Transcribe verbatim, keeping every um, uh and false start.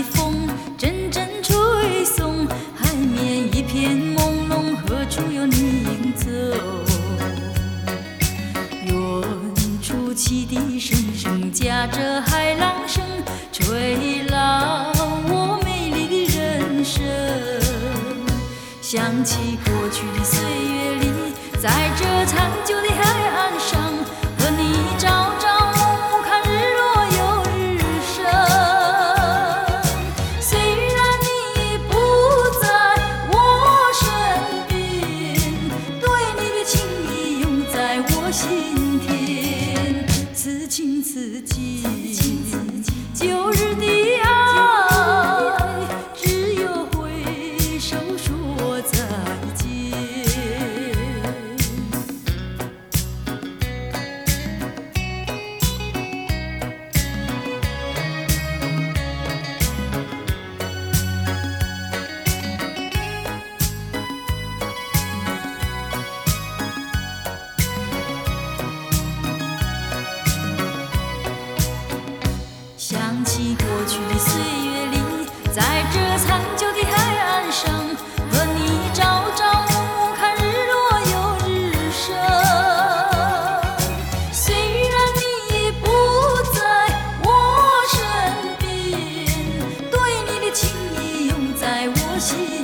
的风阵阵吹送，海面一片朦胧，何处有你影走？远处汽笛声声夹着海浪声，吹老我美丽的人生。想起过去的岁月里，在这残旧的海岸上，和你朝朝暮暮看日落又日升。虽然你不在我身边，对你的情意永在我心田。此情此景，旧日的爱，只有挥手说再见。想起过去的岁月里，在这残旧的海岸上，和你朝朝暮暮看日落又日升。虽然你不在我身边，对你的情意永在我心